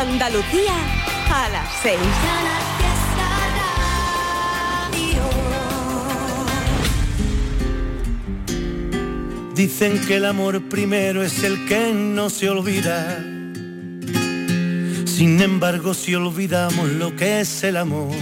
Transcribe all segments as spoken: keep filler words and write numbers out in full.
Andalucía a las seis. Dicen que el amor primero es el que no se olvida. Sin embargo, si olvidamos lo que es el amor,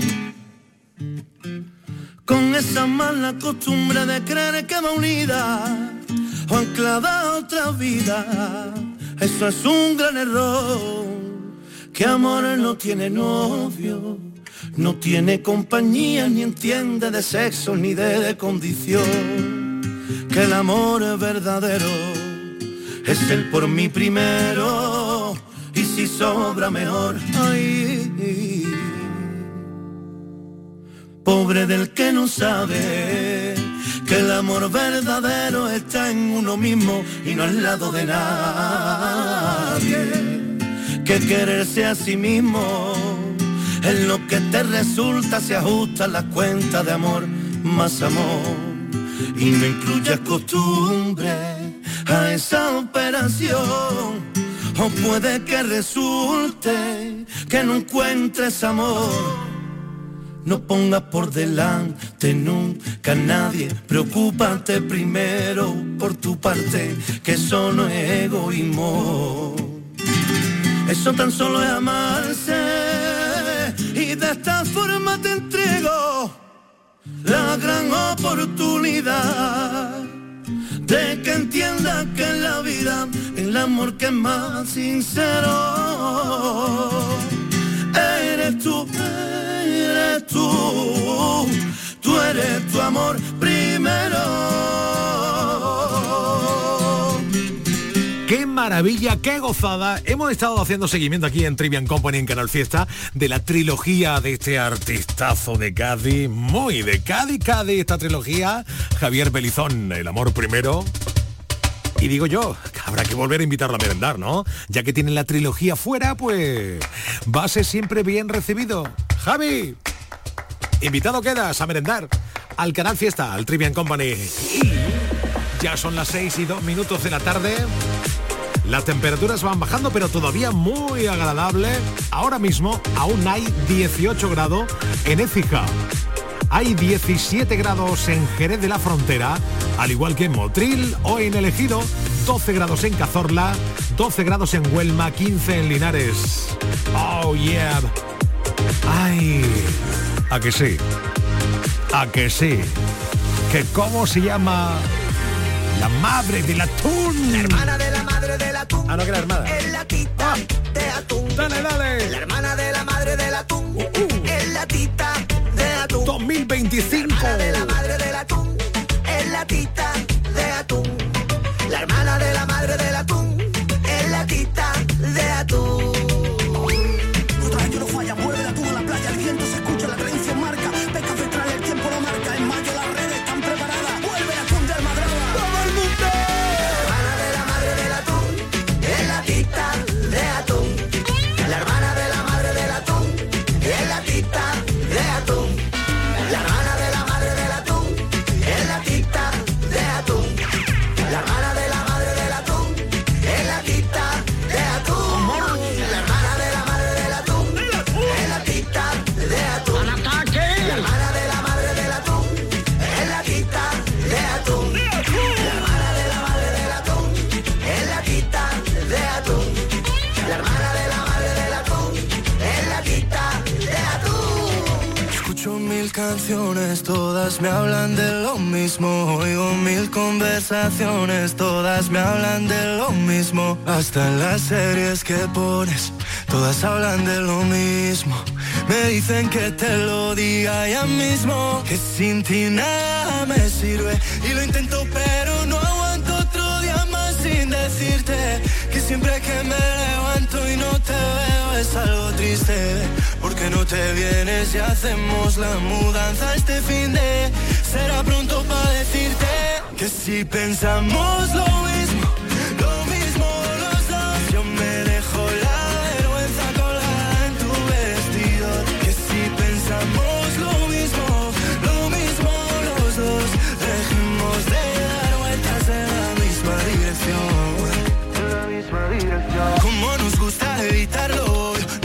con esa mala costumbre de creer que va unida o anclada a otra vida, eso es un gran error. Que amor no tiene novio, no tiene compañía, ni entiende de sexo ni de, de condición. Que el amor es verdadero, es el por mí primero, y si sobra mejor. Ay, pobre del que no sabe que el amor verdadero está en uno mismo y no al lado de nadie. Que quererse a sí mismo en lo que te resulta, se ajusta la cuenta de amor, más amor. Y no incluyas costumbre a esa operación, o puede que resulte que no encuentres amor. No pongas por delante nunca a nadie, preocúpate primero por tu parte, que eso no es egoísmo. Eso tan solo es amarse, y de esta forma te entrego la gran oportunidad de que entiendas que en la vida el amor que es más sincero eres tú, eres tú, tú eres tu amor primero. ¡Qué maravilla, qué gozada! Hemos estado haciendo seguimiento aquí en Trivian Company, en Canal Fiesta, de la trilogía de este artistazo de Cádiz, muy de Cádiz, Cádiz, esta trilogía, Javier Belizón, El amor primero. Y digo yo, que habrá que volver a invitarlo a merendar, ¿no? Ya que tienen la trilogía fuera, pues va a ser siempre bien recibido. Javi, invitado quedas a merendar al Canal Fiesta, al Trivian Company. Y ya son las seis y dos minutos de la tarde. Las temperaturas van bajando, pero todavía muy agradable. Ahora mismo aún hay dieciocho grados en Écija. Hay diecisiete grados en Jerez de la Frontera, al igual que en Motril o en El Ejido, doce grados en Cazorla, doce grados en Huelma, quince en Linares. Oh yeah. Ay, ¿a que sí? ¿A que sí? ¿Que cómo se llama? La madre del atún. La hermana de la madre del atún. Ah, no, que la hermana. Es latita de atún. Dale, dale. La hermana de la madre del atún. Uh, uh. Es latita de atún. dos mil veinticinco. La hermana de la madre del atún. Es latita de atún. La hermana de la madre del atún. Es latita de atún. Otra vez que no falla, mueve el atún a la playa. El viento se escucha, la tradición marca. Pesca ancestral, el tiempo lo marca. En mayo las redes están preparadas. Vuelve el atún de Almadraba. De atún. La hermana de la madre del atún es latita de atún. La hermana de la madre del atún es latita de atún. La hermana de la madre del atún es latita de atún. La hermana de la madre del atún es latita de atún. La hermana de la madre del atún es latita de atún. La hermana de la madre del atún es latita de atún. La hermana de la madre del atún es latita de atún. Escucho mil canciones, todas me hablan de lo mismo. Oigo mil conversaciones, todas me hablan de lo mismo. Hasta en las series que pones, todas hablan de lo mismo. Me dicen que te lo diga ya mismo, que sin ti nada me sirve. Y lo intento pero no aguanto otro día más sin decirte que siempre que me levanto y no te veo es algo triste. Porque no te vienes y hacemos la mudanza este fin de. Será pronto para decirte que si pensamos lo mismo, lo mismo los dos. Yo me dejo la vergüenza colgada en tu vestido. Que si pensamos lo mismo, lo mismo los dos. Dejemos de dar vueltas en la misma dirección. Como nos gusta evitarlo,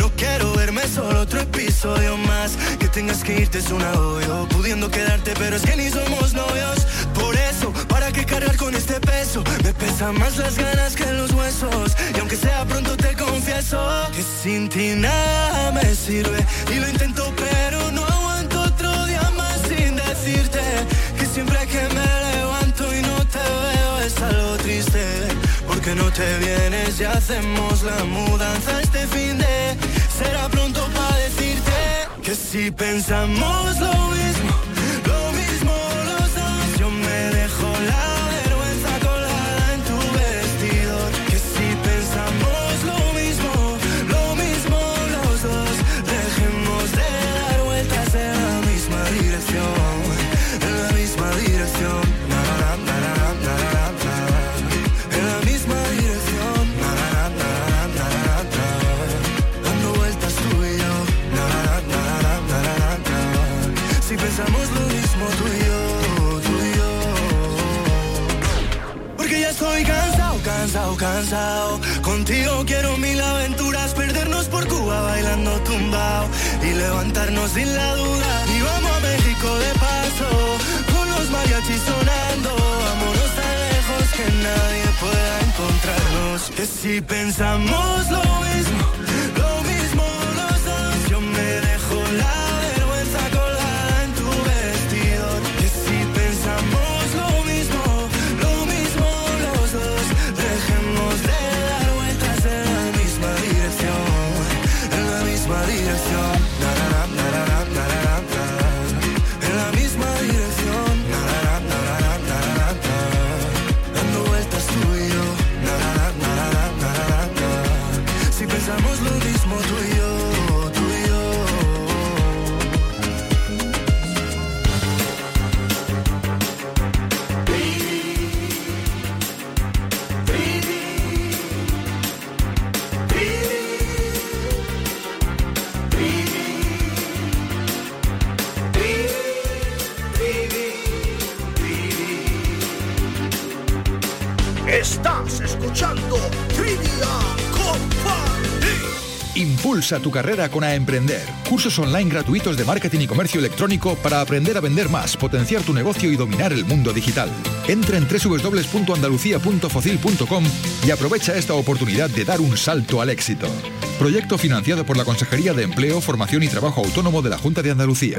episodio más. Que tengas que irte es un agobio, pudiendo quedarte pero es que ni somos novios. Por eso, ¿para qué cargar con este peso? Me pesan más las ganas que los huesos. Y aunque sea pronto te confieso que sin ti nada me sirve. Y lo intento pero no aguanto otro día más sin decirte que siempre que me levanto y no te veo es algo triste. Porque no te vienes y hacemos la mudanza este fin de. Será pronto para decirte que si pensamos lo mismo, lo mismo los dos. Yo me dejo la vergüenza colgada en tu vestidor. Que si pensamos lo mismo, lo mismo los dos. Dejemos de dar vueltas en la misma dirección, en la misma dirección. Na, na, na, na, na, na, na. En la misma dirección. Na, na, na, na, na, na. Dando vueltas tú y yo. Na, na, na, na, na, na. Si pensamos lo mismo tú y yo, tú y yo. Porque ya estoy cansado, cansado, cansado. Contigo quiero mil aventuras, perdernos por Cuba bailando tumbao y levantarnos sin la duda. Y vamos a México de paso, con los mariachis sonando. Vámonos tan lejos que nadie pueda encontrarnos. Que si pensamos lo mismo, lo mismo los dos. Yo me dejo la vergüenza colgada en tu vestidor. Que si pensamos lo mismo, lo mismo los dos. Dejemos de dar vueltas en la misma dirección, en la misma dirección. Na, na, na, na, na, na, na, na. En la misma dirección. Na, na, na, na, na, na, na, na. Dando vueltas tú y yo. Na, na, na, na, na, na, na, na. Si pensamos lo mismo tú y yo, tú y yo. Estás escuchando Trivia Company. Impulsa tu carrera con A Emprender. Cursos online gratuitos de marketing y comercio electrónico para aprender a vender más, potenciar tu negocio y dominar el mundo digital. Entra en doble u doble u doble u punto andalucía punto focil punto com y aprovecha esta oportunidad de dar un salto al éxito. Proyecto financiado por la Consejería de Empleo, Formación y Trabajo Autónomo de la Junta de Andalucía.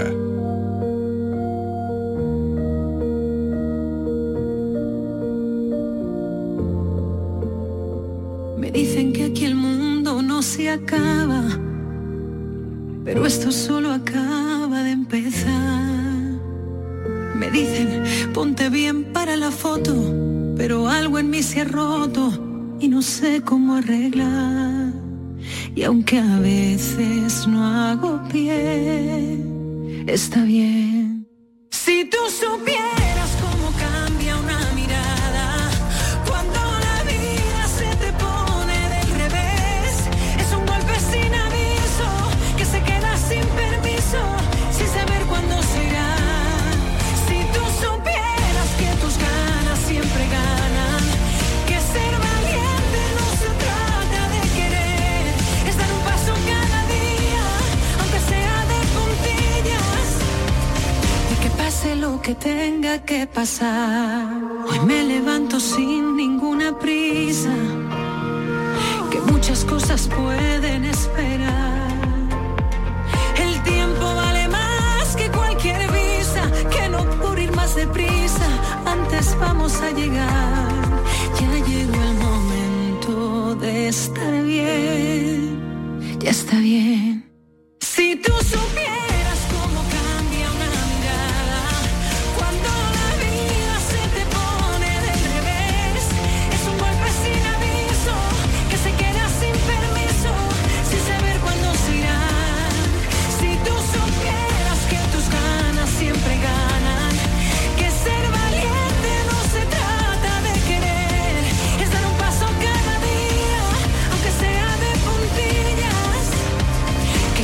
Me dicen que aquí el mundo no se acaba, pero esto solo acaba de empezar. Me dicen, ponte bien para la foto, pero algo en mí se ha roto y no sé cómo arreglar. Y aunque a veces no hago pie, está bien. Si tú supieras cómo cambia una mirada cuando la vida se te pone del revés, es un golpe sin aviso que se queda sin permiso, sin saber cuándo se irá. Si tú supieras que tus ganas siempre ganan, que ser valiente no se trata de querer, es dar un paso cada día, aunque sea de puntillas, y que pase lo que tenga que pasar. Hoy me levanto sin ninguna prisa, que muchas cosas pueden esperar. El tiempo vale más que cualquier visa, que no por ir más deprisa, antes vamos a llegar. Ya llegó el momento de estar bien, ya está bien. Si tú supieras cómo cambia una mirada cuando la vida se te pone del revés, es un golpe sin aviso que se queda sin permiso, sin saber cuándo se irá. Si tú supieras que tus ganas siempre ganan, que ser valiente no se trata de querer, es dar un paso cada día, aunque sea de puntillas,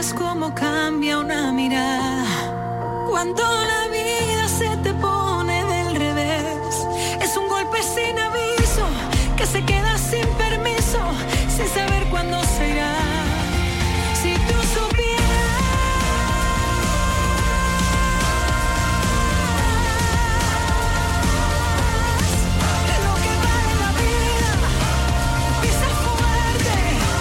verás cómo cambia una mirada. Cuando la vida se te pone del revés, es un golpe sin aviso, que se queda sin permiso, sin saber cuándo se irá. Si tú supieras lo que vale la vida, pisa fuerte,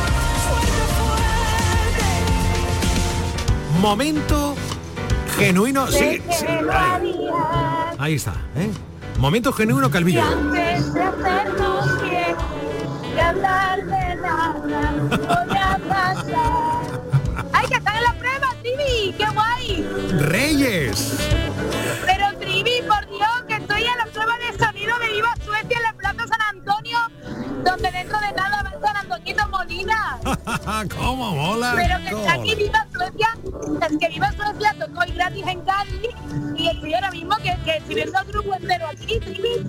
fuerte, fuerte. Momento genuino, sí, sí, ahí, ahí está, ¿eh? Momento genuino, Calvillo. Antes de hacernos bien, de hablar de nada, voy a pasar. ¡Ay, que están en la prueba, Trivi! ¡Qué guay! Reyes. Pero Trivi, por Dios, que estoy en la prueba de sonido de Viva Suecia en la Plaza San Antonio, donde dentro de nada va San Antoñito Molina. ¿Cómo mola? Pero que está aquí Viva Suecia, es que Viva Suecia tocó hoy gratis en Cádiz y estoy ahora mismo que, que estoy viendo el grupo entero aquí, Trivi.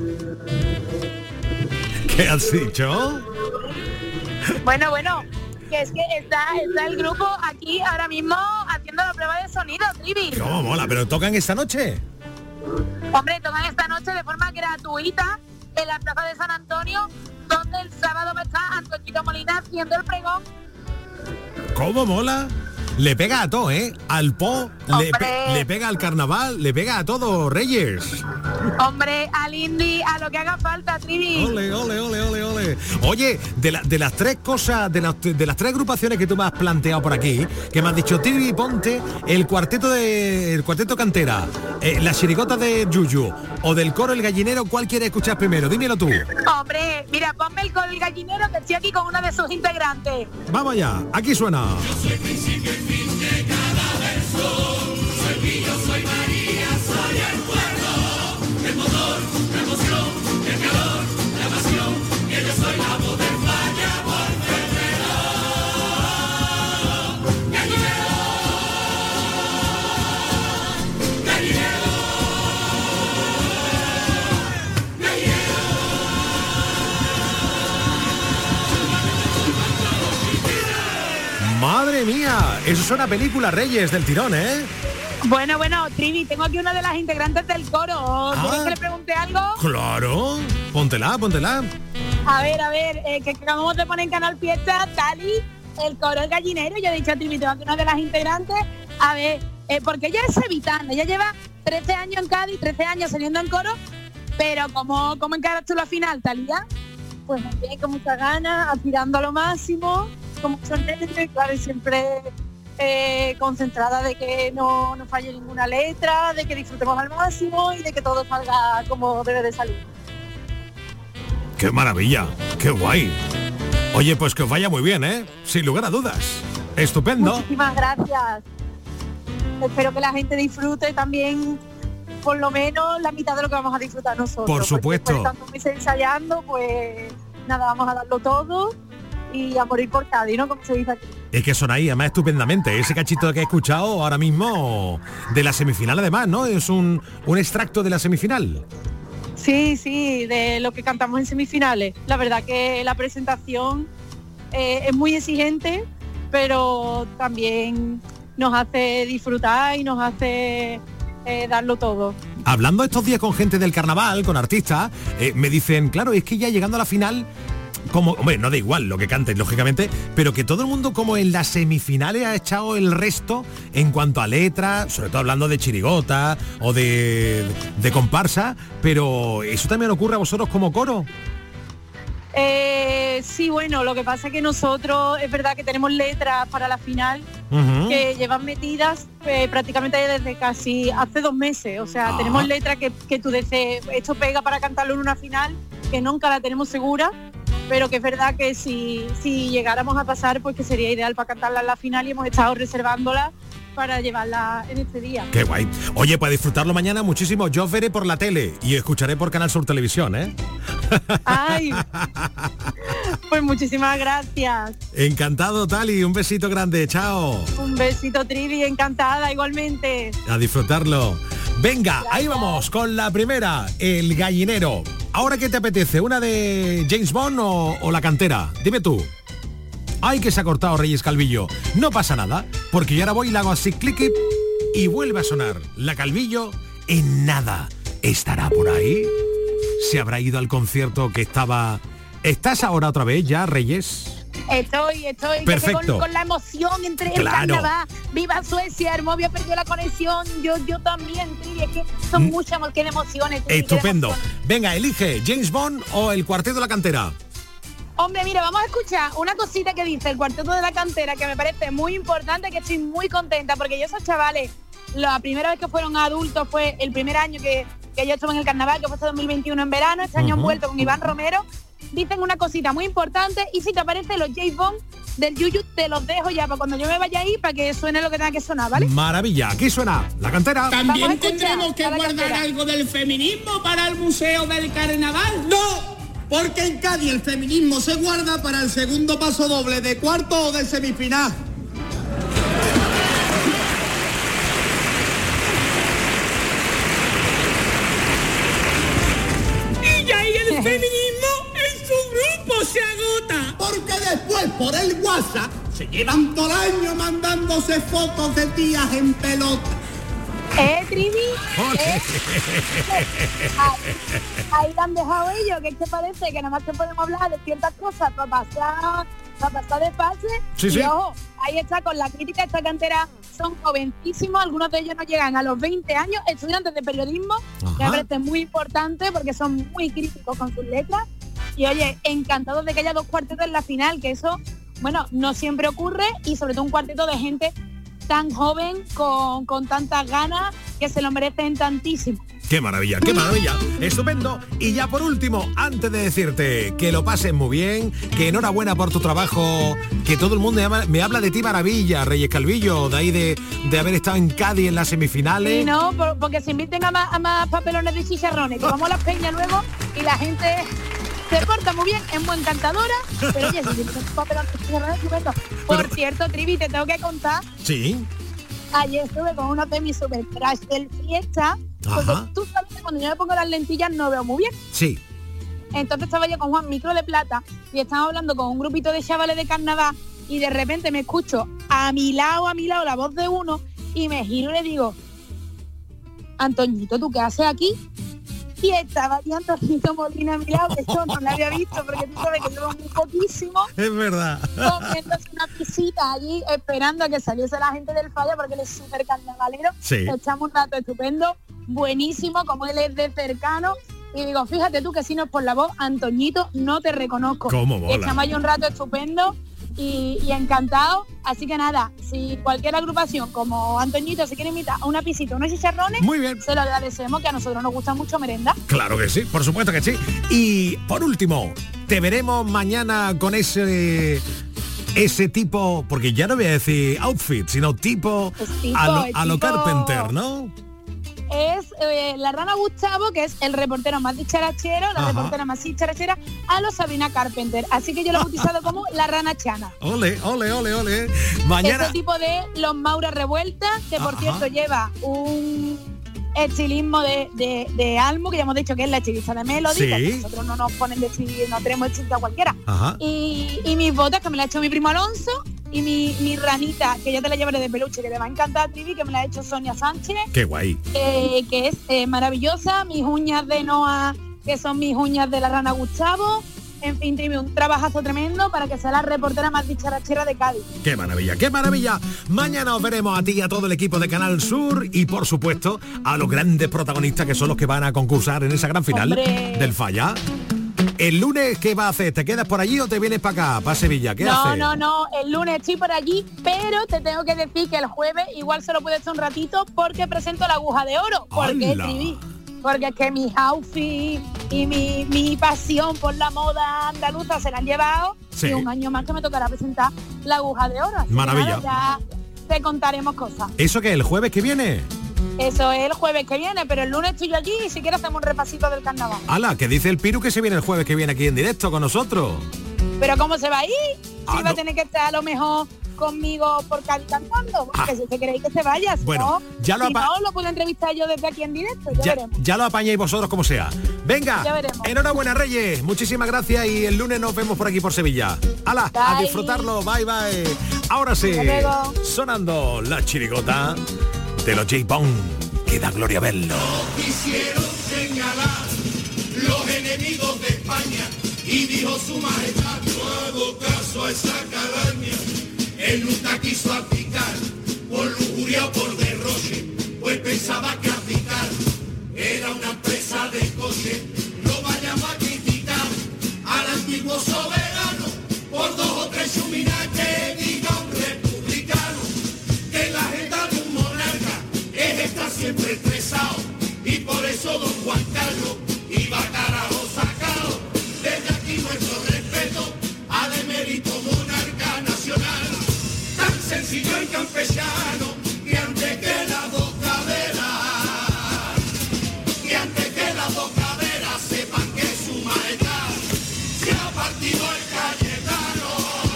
¿Qué has dicho? Bueno, bueno, que es que está, está el grupo aquí ahora mismo haciendo la prueba de sonido, Trivi. ¿Cómo mola? ¿Pero tocan esta noche? Hombre, tocan esta noche de forma gratuita en la Plaza de San Antonio, donde el sábado va a estar Antoñito Molina haciendo el pregón. ¿Cómo mola? Le pega a todo, ¿eh? Al po, le, Hombre. pe- le pega al carnaval, le pega a todo, Reyes. Hombre, al indie, a lo que haga falta, Trivi. Ole, ole, ole, ole, ole. Oye, de, la- de las tres cosas, de las, de las tres agrupaciones que tú me has planteado por aquí, que me has dicho, Trivi, ponte el cuarteto de el cuarteto Cantera, eh, la chirigota de Yuyu o del coro El Gallinero, ¿cuál quieres escuchar primero? Dímelo tú. Hombre, mira, ponme el con el gallinero que estoy aquí con una de sus integrantes. Vamos allá, aquí suena. Madre mía, eso es una película, Reyes, del tirón, ¿eh? Bueno, bueno, Trivi, tengo aquí una de las integrantes del coro. ¿Quieres Ah. que le pregunte algo? Claro, póntela, póntela. A ver, a ver, eh, que acabamos de poner en Canal Fiesta, Tali, el coro El Gallinero. Yo he dicho a Trivi, tengo aquí una de las integrantes. A ver, eh, porque ella es sevitana, ella lleva trece años en Cádiz, trece años saliendo en coro, pero ¿cómo, cómo encaras tú la final, Talía? Pues muy bien, con muchas ganas, aspirando a lo máximo, con mucho nervio y claro, y siempre eh, concentrada de que no, no falle ninguna letra, de que disfrutemos al máximo y de que todo salga como debe de salir. ¡Qué maravilla! ¡Qué guay! Oye, pues que os vaya muy bien, ¿eh? Sin lugar a dudas. Estupendo. Muchísimas gracias. Espero que la gente disfrute también por lo menos la mitad de lo que vamos a disfrutar nosotros. Por porque supuesto. después de tantos meses ensayando, pues nada, vamos a darlo todo y a morir por Cádiz, ¿no? Como se dice aquí. Es que son ahí, además, estupendamente. Ese cachito que he escuchado ahora mismo de la semifinal, además, ¿no? Es un, un extracto de la semifinal. Sí, sí, de lo que cantamos en semifinales. La verdad que la presentación eh, es muy exigente, pero también nos hace disfrutar y nos hace eh, darlo todo. Hablando estos días con gente del carnaval, con artistas, eh, me dicen, claro, es que ya llegando a la final, como, hombre, no da igual lo que canten, lógicamente, pero que todo el mundo como en las semifinales ha echado el resto en cuanto a letras, sobre todo hablando de chirigota o de, de comparsa, pero ¿eso también ocurre a vosotros como coro? Eh, sí, bueno, lo que pasa es que nosotros es verdad que tenemos letras para la final Uh-huh. que llevan metidas eh, prácticamente desde casi hace dos meses. O sea, Ah. tenemos letras que, que tú dices, esto pega para cantarlo en una final, que nunca la tenemos segura, pero que es verdad que si, si llegáramos a pasar, pues que sería ideal para cantarla en la final y hemos estado reservándola para llevarla en este día. Qué guay. Oye, para disfrutarlo mañana muchísimo, yo os veré por la tele y escucharé por Canal Sur Televisión, ¿eh? Ay, pues muchísimas gracias. Encantado, Tali, un besito grande, chao. Un besito, Trivi, encantada igualmente. A disfrutarlo. Venga, ahí vamos con la primera, El Gallinero. ¿Ahora qué te apetece? ¿Una de James Bond o, o La Cantera? Dime tú. Ay, que se ha cortado Reyes Calvillo. No pasa nada, porque yo ahora voy y le hago así clic y vuelve a sonar. La Calvillo en nada. ¿Estará por ahí? ¿Se habrá ido al concierto que estaba... ¿Estás ahora otra vez ya, Reyes? Estoy, estoy Perfecto. Con, con la emoción entre Claro. el carnaval, viva Suecia, Hermovia perdió la conexión, yo yo también, Trivi, es que son Mm. muchas qué de emociones. Trivi, qué de Estupendo. emociones. Venga, elige James Bond o el Cuarteto de la Cantera. Hombre, mira, vamos a escuchar una cosita que dice el Cuarteto de la Cantera que me parece muy importante, que estoy muy contenta porque yo esos chavales, la primera vez que fueron adultos fue el primer año que, que yo estuve en el carnaval, que fue este dos mil veintiuno en verano, este año han Ujú. vuelto con Iván Romero. Dicen una cosita muy importante y si te aparecen los James Bond del Yuyu te los dejo ya para cuando yo me vaya ahí para que suene lo que tenga que sonar, ¿vale? Maravilla. Aquí suena La Cantera. Vamos a También escuchar tendremos que a la guardar cantera. algo del feminismo para el Museo del Carnaval. ¡No! Porque en Cádiz el feminismo se guarda para el segundo paso doble de cuarto o de semifinal. Y ahí el feminismo en su grupo se agota. Porque después por el WhatsApp se llevan todo el año mandándose fotos de tías en pelota. ¿Eh, Trivi? Ole. ¿Eh? Ahí, ahí la han dejado ellos, que es que parece que nada más que podemos hablar de ciertas cosas para pasar, para pasar de fase. Sí, y sí. ojo, ahí está con la crítica, esta cantera son jovencísimos, algunos de ellos no llegan a los veinte años, estudiantes de periodismo, Ajá. que me parece muy importante porque son muy críticos con sus letras. Y oye, encantados de que haya dos cuartetos en la final, que eso, bueno, no siempre ocurre, y sobre todo un cuarteto de gente tan joven, con, con tantas ganas, que se lo merecen tantísimo. Qué maravilla, qué maravilla. Estupendo. Y ya por último, antes de decirte que lo pases muy bien, que enhorabuena por tu trabajo, que todo el mundo me habla, me habla de ti maravilla, Reyes Calvillo, de ahí de, de haber estado en Cádiz en las semifinales. Y no, por- porque se inviten a más, a más papelones de chicharrones, que vamos a las peñas luego y la gente se porta muy bien, es muy encantadora, pero oye, si invitan papelones de chicharrones, estupendo. Por Pero- cierto, Trivi, te tengo que contar, Sí. ayer estuve con uno de mis super crash del fiesta, porque Ajá. tú sabes que cuando yo me pongo las lentillas no veo muy bien. Sí. Entonces estaba yo con Juan Micro de Plata y estábamos hablando con un grupito de chavales de carnaval y de repente me escucho a mi lado, a mi lado la voz de uno y me giro y le digo, Antoñito, ¿tú qué haces aquí? Y estaba allí Antoñito Molina a mi lado, que yo no la había visto porque tú sabes que llevo muy poquísimo, Es verdad. comiéndose una pisita allí esperando a que saliese la gente del falla porque él es súper carnavalero. Sí. Echamos un rato estupendo, buenísimo, como él es de cercano. Y digo, fíjate tú que si no es por la voz, Antoñito, no te reconozco. Cómo mola. Echamos ahí un rato estupendo y, y encantado. Así que nada, si cualquier agrupación como Antoñito se quiere invitar a una pisita, unos chicharrones, Muy bien. se lo agradecemos, que a nosotros nos gusta mucho merenda. Claro que sí, por supuesto que sí. Y por último, te veremos mañana con ese ese tipo, porque ya no voy a decir outfit, sino tipo, Es tipo, a lo, es a lo tipo- Carpenter, ¿no? Es eh, la Rana Gustavo, que es el reportero más dicharachero, la Ajá. reportera más dicharachera, a los Sabrina Carpenter. Así que yo lo he bautizado como la Rana Chana. Ole, ole, ole, ole. Mañana. Ese tipo de los Maura Revueltas, que por Ajá. cierto lleva un estilismo de, de, de Almu, que ya hemos dicho que es la estilista de Melody, Sí. que nosotros no nos ponen de estil- no tenemos estilista cualquiera. Ajá. Y, y mis botas, que me la ha hecho mi primo Alonso, y mi, mi ranita, que ya te la llevaré de peluche, que te va a encantar, Trivi, que me la ha hecho Sonia Sánchez, Qué guay. eh, que es eh, maravillosa, mis uñas de Noa, que son mis uñas de la Rana Gustavo. En fin, Trivi, un trabajazo tremendo para que sea la reportera más dicharachera de Cádiz. Qué maravilla, qué maravilla. Mañana os veremos a ti y a todo el equipo de Canal Sur y por supuesto a los grandes protagonistas que son los que van a concursar en esa gran final ¡Hombre! del Falla. El lunes, ¿qué vas a hacer? ¿Te quedas por allí o te vienes para acá, para Sevilla? ¿Qué No, haces? no, no, el lunes estoy por allí, pero te tengo que decir que el jueves igual se lo puedes hacer un ratito porque presento la aguja de oro. Porque ¡Hala! Trivi, porque es que mis outfits y mi, mi pasión por la moda andaluza se la han llevado Sí. y un año más que me tocará presentar la aguja de oro. Así que Maravilla. nada, ya te contaremos cosas. ¿Eso qué? ¿El jueves que viene? Eso es el jueves que viene, pero el lunes estoy yo allí y si quieres hacemos un repasito del carnaval. Ala, que dice el Piru que se viene el jueves que viene aquí en directo con nosotros. Pero ¿cómo se va a ir? Si Ah, va no. a tener que estar a lo mejor conmigo por Cádiz cantando, porque Ah. si se queréis que se vaya, si Bueno, no, ya lo si apa- no, lo puedo entrevistar yo desde aquí en directo, ya, Ya, veremos. ya lo apañáis vosotros como sea. Venga, Ya veremos. enhorabuena Reyes, muchísimas gracias y el lunes nos vemos por aquí por Sevilla. ¡Hala! A Bye. disfrutarlo, bye bye. Ahora sí, Hasta luego. sonando la chirigota de los J-Bone, que da gloria verlo. Quisieron señalar los enemigos de España y dijo su majestad, no hago caso a esa calaña. Él nunca quiso abdicar por lujuria o por derroche, pues pensaba que abdicar era una empresa de coche. No vayamos a criticar al antiguo soberano por dos o tres chuminas que diga un republicano, que la agenda de un monarca es estar siempre estresado, y por eso don Juan Carlos iba carajo sacado. Desde aquí nuestro respeto al emérito monarca nacional, tan sencillo y campechano, que antes que las dos caderas, que antes que las dos caderas sepan que su majestad se ha partido el Cayetano.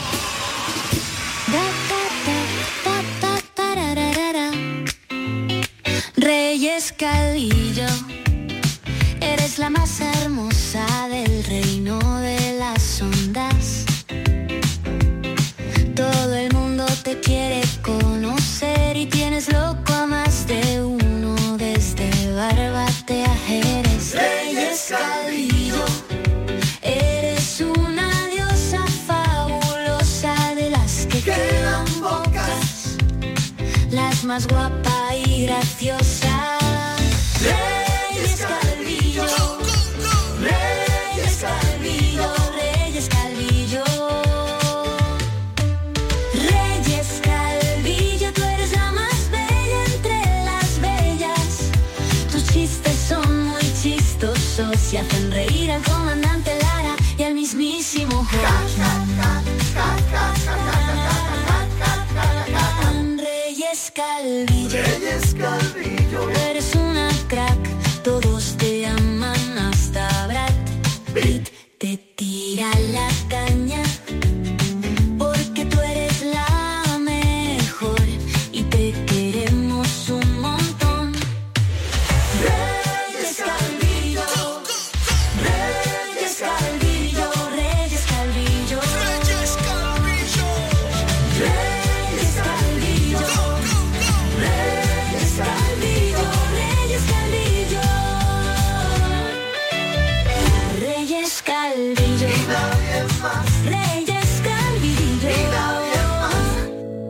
Reyes Calvillo, eres la más hermosa del reino de las ondas. Todo el mundo te quiere conocer y tienes loco a más de uno, desde Barbate a Jerez. Reyes Calvillo, eres una diosa fabulosa, de las que quedan pocas, las más guapas y graciosa. Reyes Calvillo, Reyes Calvillo, Reyes Calvillo. Reyes Calvillo, tú eres la más bella entre las bellas. Tus chistes son muy chistosos y hacen reír al comandante Lara y al mismísimo Jorge. Reyes Calvillo, Reyes Calvillo, eres una crack, todos te aman, hasta Brad Pitt te tira la caña, porque tú eres la mejor y te queremos un montón. Reyes Calvillo, Reyes Calvillo, Reyes Calvillo, Reyes Calvillo, Reyes Calvillo, Reyes Calvillo, Reyes Calvillo, Reyes Calvillo, y nadie más. Reyes Calvillo, y nadie más.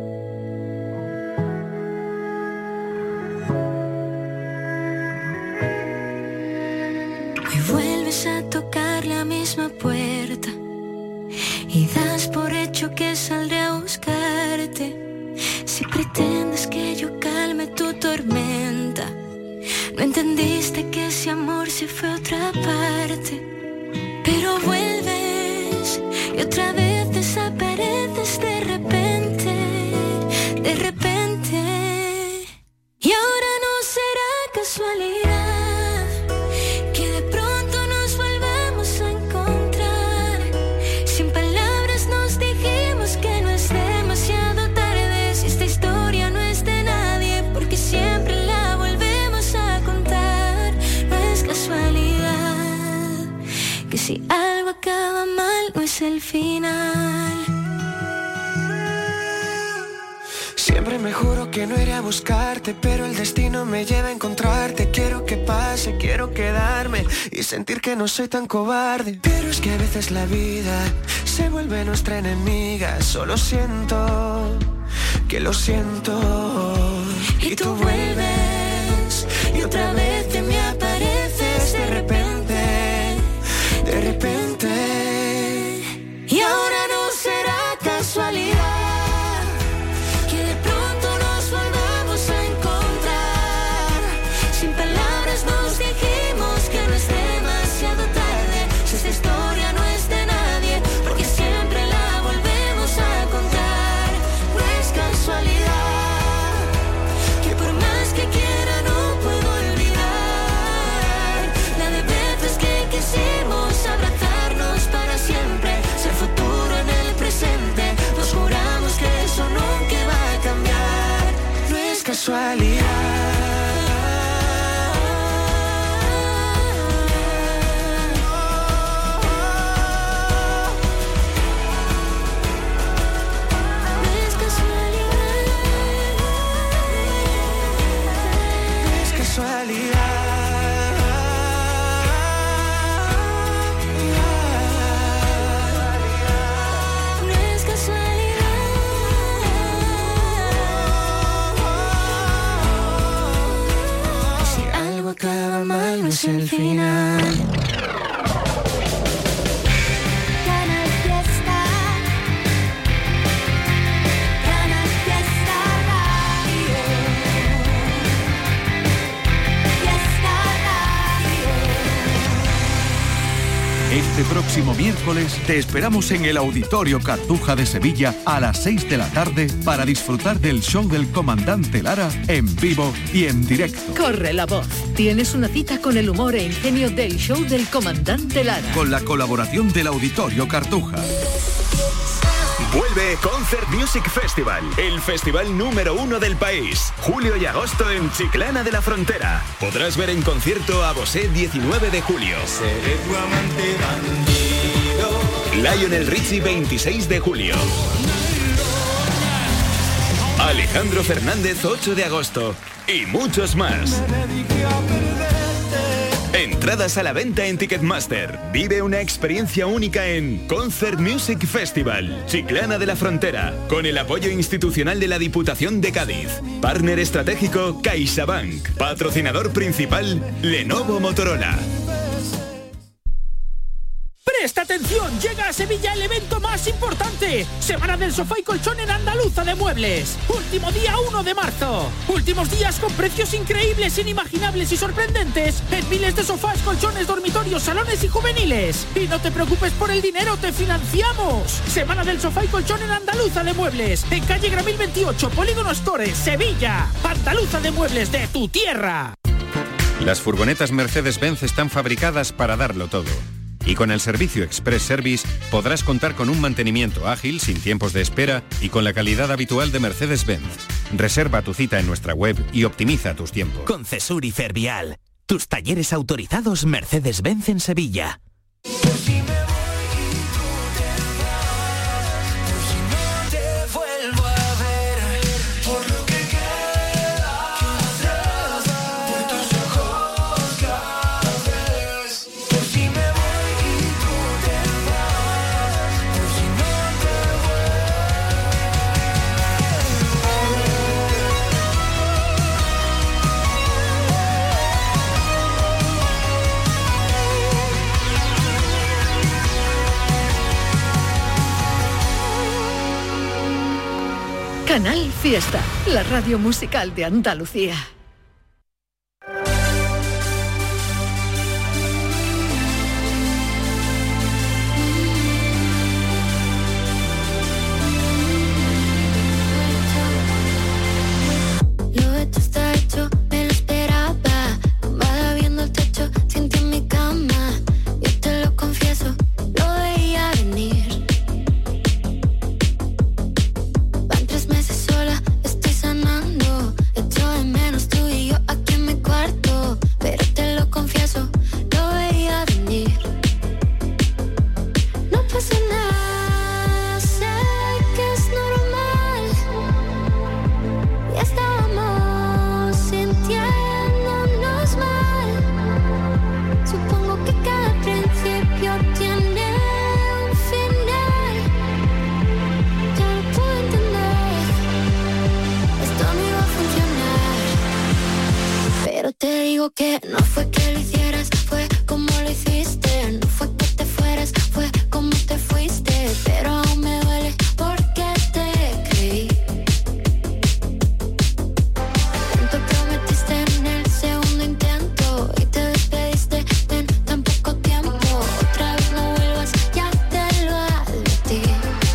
Hoy vuelves a tocar la misma puerta y das por hecho que saldré a buscarte. Si pretendes que yo calme tu tormenta, no entendiste que ese amor se fue a otra parte. Pero vuelves y otra vez desapareces de repente, de repente. Y ahora no será casualidad que de pronto nos volvamos a encontrar. Sin palabras nos dijimos que no es demasiado tarde, si esta historia no es de nadie, porque siempre la volvemos a contar. No es casualidad que si algo acaba mal no es el final. Siempre me juro que no iré a buscarte, pero el destino me lleva a encontrarte. Quiero que pase, quiero quedarme y sentir que no soy tan cobarde. Pero es que a veces la vida se vuelve nuestra enemiga. Solo siento que lo siento. Y tú vuelves y otra vez te me apareces de repente, de repente. Y ahora no será casualidad que de pronto nos volvamos a encontrar. Sin palabras nos dijimos que no es demasiado tarde, si esta historia no es de nadie, porque siempre la volvemos a contar. No es casualidad que por más que quiera no puedo olvidar. nada mal, no es el final. Este próximo miércoles te esperamos en el Auditorio Cartuja de Sevilla a las seis de la tarde para disfrutar del show del Comandante Lara en vivo y en directo. Corre la voz. Tienes una cita con el humor e ingenio del show del Comandante Lara. Con la colaboración del Auditorio Cartuja. Vuelve Concert Music Festival, el festival número uno del país. Julio y agosto en Chiclana de la Frontera. Podrás ver en concierto a Bosé diecinueve de julio. Seré tu amante bandido. Lionel Richie veintiséis de julio. Alejandro Fernández ocho de agosto. Y muchos más. Entradas a la venta en Ticketmaster. Vive una experiencia única en Concert Music Festival, Chiclana de la Frontera, con el apoyo institucional de la Diputación de Cádiz. Partner estratégico CaixaBank. Patrocinador principal Lenovo Motorola. ¡Presta atención! Llega a Sevilla el evento más importante. Semana del Sofá y Colchón en Andaluza de Muebles. Último día uno de marzo. Últimos días con precios increíbles, inimaginables y sorprendentes en miles de sofás, colchones, dormitorios, salones y juveniles. Y no te preocupes por el dinero, te financiamos. Semana del Sofá y Colchón en Andaluza de Muebles. En calle Gramil veintiocho, Polígono Store, Sevilla. Andaluza de Muebles, de tu tierra. Las furgonetas Mercedes-Benz están fabricadas para darlo todo. Y con el servicio Express Service podrás contar con un mantenimiento ágil, sin tiempos de espera y con la calidad habitual de Mercedes-Benz. Reserva tu cita en nuestra web y optimiza tus tiempos. Con Cesur y Fervial, tus talleres autorizados Mercedes-Benz en Sevilla. Canal Fiesta, la radio musical de Andalucía. Lo hecho está hecho, me lo esperaba. Tumbada viendo el techo, siente en mi cama. Yo te lo confieso, lo veía venir. Van tres meses sola, estoy sanando. Echo de menos tú y yo aquí en mi cuarto. Pero te lo confieso, lo veía venir. No pasa nada, sé que es normal. Ya estábamos sintiéndonos mal. Supongo que cada principio tiene un final. Ya lo puedo entender, esto no iba a funcionar. Pero te digo que no fue que lo hicieras, fue como lo hiciste. No fue que te fueras, fue como te fuiste. Pero aún me duele porque te creí. Tanto prometiste en el segundo intento y te despediste en tan poco tiempo. Otra vez no vuelvas, ya te lo advertí.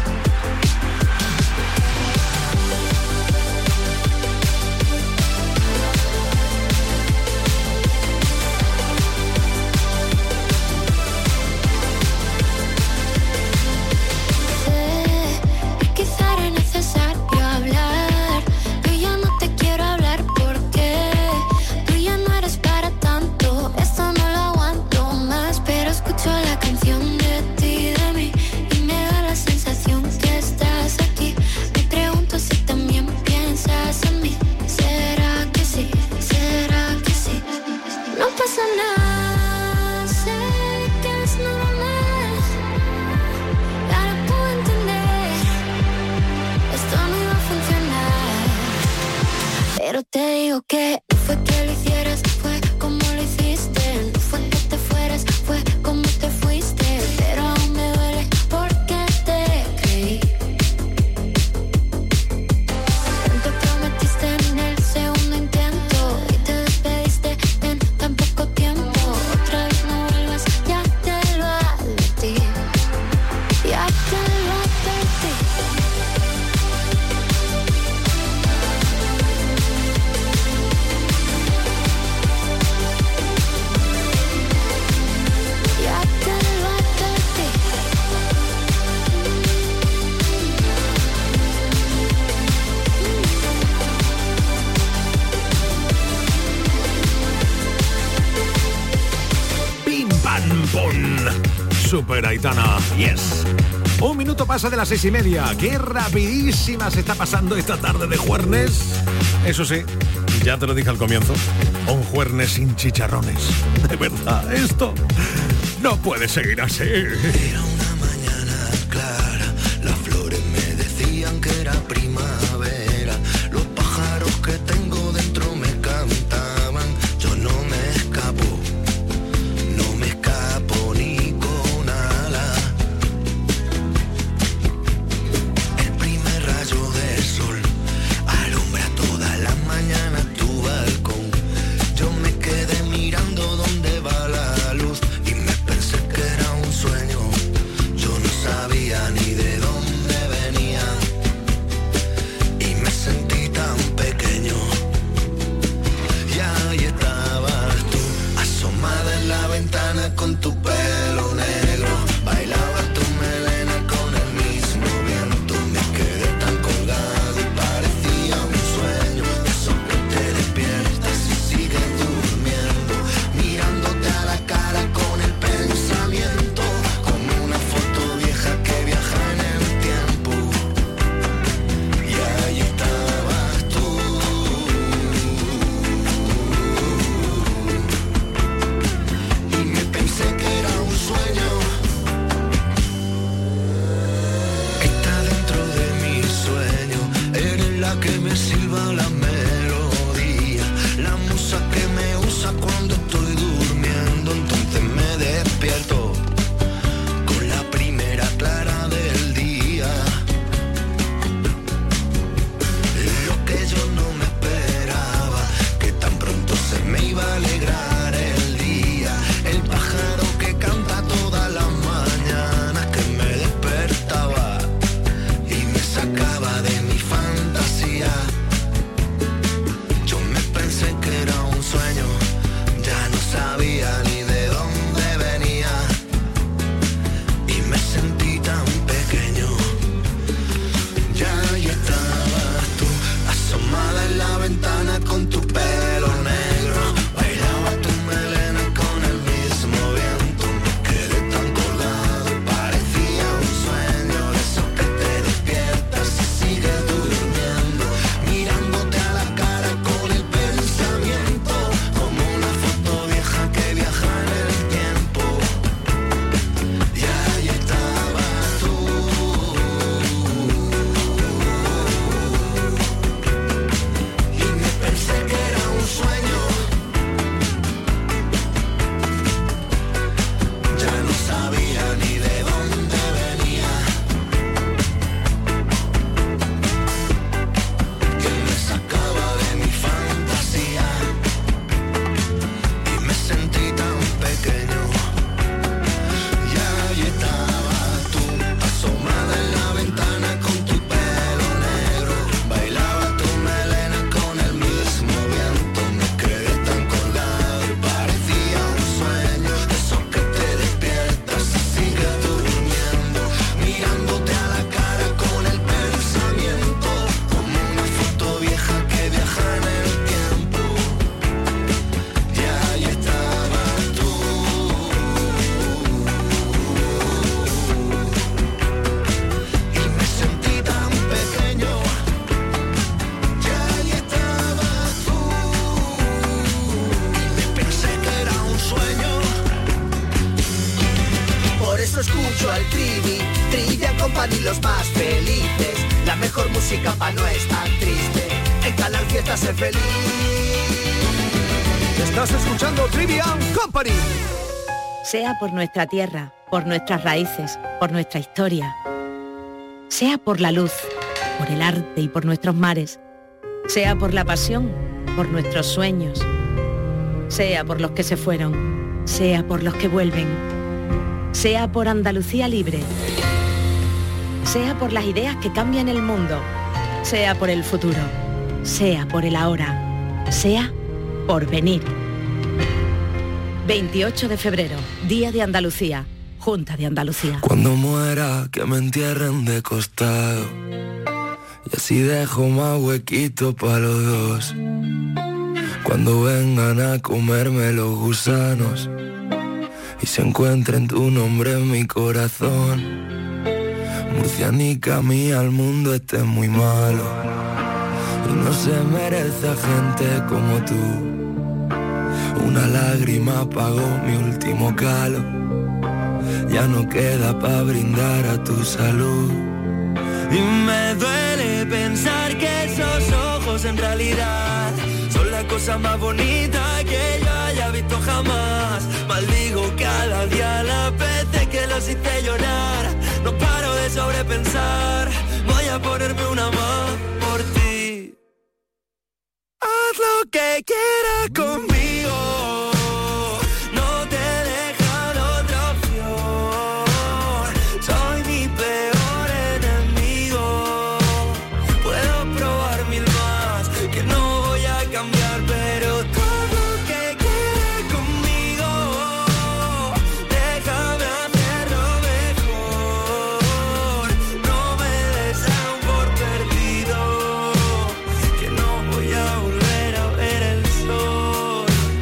Sé que quizá era necesario hablar. Yo ya no te quiero hablar porque tú ya no eres para tanto. Esto no lo aguanto más, pero escucho la canción de ti y de mí y me da la sensación que estás aquí. Me pregunto si también piensas en mí. ¿Será que sí? ¿Será que sí? No pasa nada, sé que es normal. Ya lo puedo entender, esto no iba a funcionar. Pero te digo que no fue que lo hicieras, fue como lo hiciste. ¡Pum! Super Aitana, yes. Un minuto pasa de las seis y media. Qué rapidísima se está pasando esta tarde de jueves. Eso sí, ya te lo dije al comienzo, un jueves sin chicharrones. De verdad, esto no puede seguir así. Era una mañana clara, las flores me decían que era primavera, los pájaros que tengo dentro me cantaban, yo no me escapo, no me escapo ni con ala. El primer rayo del sol alumbra todas las mañanas tu balcón, yo me quedé mirando dónde va la luz y me pensé que era un sueño, yo no sabía ni de dónde venía y me sentí tan pequeño. Y ahí estabas tú, asomada en la ventana con tu pelo negro, bailaba tu melena con el mismo viento, me quedé tan colgado y parecía un sueño, eso que te despiertas y sigues durmiendo, mirándote a la cara con el pensamiento, como una foto vieja que viaja en el tiempo. Y ahí estabas tú, y me pensé que era un sueño. Está dentro de mi sueño, eres la que me silba la melodía, la musa que me usa cuando estoy durmiendo, entonces me despierto con la primera clara del día. Lo que yo no me esperaba, que tan pronto se me iba a alegrar el día, el pájaro que canta todas las mañanas, que me despertaba y me sacaba de mi fantasía. Yo me pensé que era un sueño, ya no sabía ni de dónde venía y me sentí tan pequeño. Ya ahí estabas tú, asomada en la ventana con tu pelo negro, bailaba tu melena con el mismo viento, me quedé tan colgado y parecía un sueño, de esos que te despiertas y sigues durmiendo, mirándote a la cara con el pensamiento, como una foto vieja que viaja en el tiempo. Y ahí estabas tú, y me pensé que era un sueño, ya no sabía ni de dónde venía, que me sacaba de mi fantasía y me sentí tan pequeño. Y ahí estabas tú, asomada en la ventana con tu pelo negro, bailaba tu melena con el mismo viento, me quedé tan colgado y parecía un sueño, de esos que te despiertas y sigues durmiendo, mirándote a la cara con el pensamiento, como una foto vieja que viaja en el tiempo. Y ahí estabas tú, y me sentí tan pequeño. Y ahí estabas tú, y me pensé que era un sueño. Por eso escucho al Trivi, Trivian Company, los más felices, la mejor música pa' no estar triste, en Canal Fiesta ser feliz. Estás escuchando Trivian Company. Sea por nuestra tierra, por nuestras raíces, por nuestra historia. Sea por la luz, por el arte y por nuestros mares. Sea por la pasión, por nuestros sueños. Sea por los que se fueron, sea por los que vuelven. Sea por Andalucía libre. Sea por las ideas que cambian el mundo. Sea por el futuro. Sea por el ahora. Sea por venir. veintiocho de febrero, Día de Andalucía, Junta de Andalucía. Cuando muera, que me entierren de costado, y así dejo más huequito para los dos. Cuando vengan a comerme los gusanos, y se encuentra en tu nombre en mi corazón. Murcianica mía, el mundo este es muy malo y no se merece a gente como tú. Una lágrima apagó mi último calo, ya no queda pa' brindar a tu salud. Y me duele pensar que esos ojos en realidad son la cosa más bonita que yo haya visto jamás. Maldigo cada día las veces que lo hiciste llorar. No paro de sobrepensar, voy a ponerme una más por ti. Haz lo que quieras conmigo, no te he dejado otra opción. Soy mi peor enemigo, puedo probar mil más, que no voy a cambiar, pero todo lo que quieras conmigo, déjame hacerlo mejor. No me des aún por perdido, que no voy a volver a ver el sol.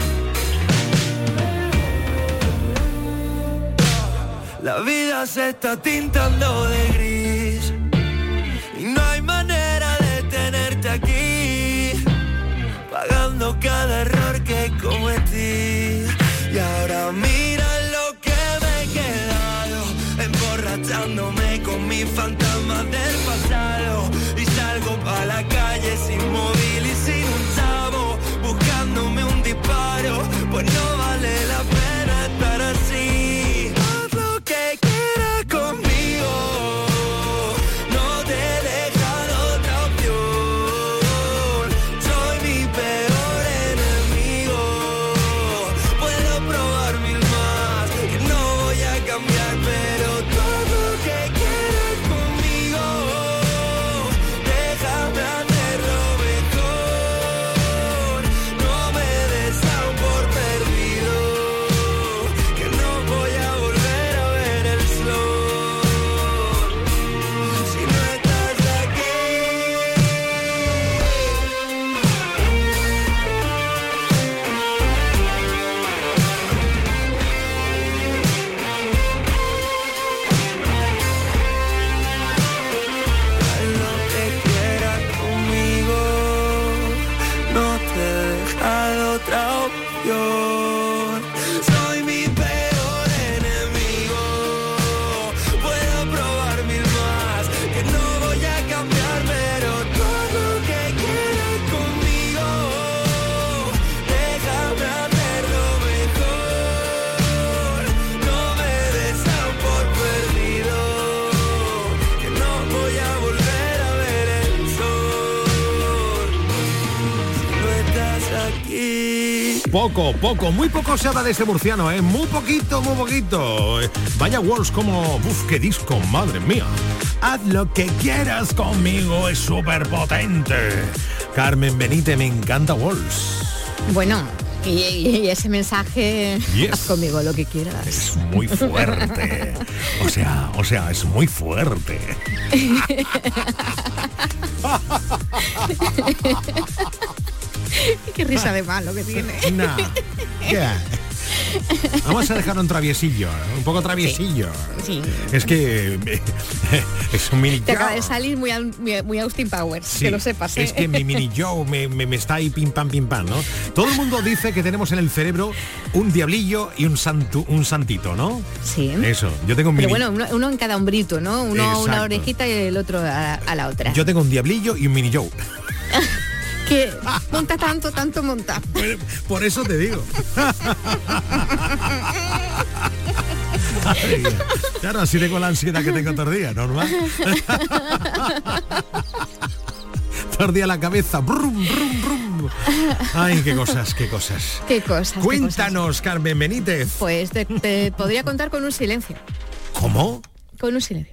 La vida se está tintando de gris y no hay manera de tenerte aquí, pagando cada error que cometí. Y ahora mira lo que me he quedado, emborrachándome con mis fantasmas del pasado. Y salgo pa' la calle sin móvil y sin un chavo, buscándome un disparo, pues no vale la pena estar así. Haz lo que quieras conmigo, no te he dejado otra opción. Soy mi peor enemigo, puedo probar mil más, que no voy a cambiar, pero todo lo que quieras conmigo, déjame hacerlo mejor. No me des aún por perdido, que no voy a volver a ver el sol si no estás aquí. Haz lo que quieras conmigo, no te he dejado otra opción. Soy mi peor enemigo, puedo probar mil más, que no voy a cambiar, pero todo lo que quieras conmigo, déjame hacerlo mejor. No me des aún por perdido, que no voy a volver a ver el sol si no estás aquí. Poco, poco, muy poco se habla de este murciano, ¿eh? Muy poquito, muy poquito. Eh, Vaya Walls como... Uf, qué disco, madre mía. Haz lo que quieras conmigo, es súper potente. Carmen Benítez, me encanta Walls. Bueno, y, y ese mensaje, Yes. haz conmigo lo que quieras. Es muy fuerte. O sea, o sea, es muy fuerte. Qué risa de malo que tiene. Nah, ¿qué? Vamos a dejarlo un traviesillo, un poco traviesillo. Sí. Es que eh, es un mini Te Joe. acaba de salir muy, au- muy, muy Austin Powers, Sí, que lo sepas. ¿eh? es que mi mini Joe me, me, me está ahí pim pam pim pam, ¿no? Todo el mundo dice que tenemos en el cerebro un diablillo y un santu, un santito, ¿no? Sí. Eso, yo tengo un Pero mini... bueno, uno, uno en cada hombrito, ¿no? Uno Exacto. una orejita y el otro a, a la otra. Yo tengo un diablillo y un mini Joe. Que monta tanto, tanto monta. Por eso te digo. Ay, claro, así tengo la ansiedad que tengo todo el día, normal. Todo el día la cabeza. Brum, brum, brum. Ay, qué cosas, qué cosas. Qué cosas. qué Cuéntanos, Carmen Benítez. cosas. Pues te, te podría contar con un silencio. ¿Cómo? Con un silencio.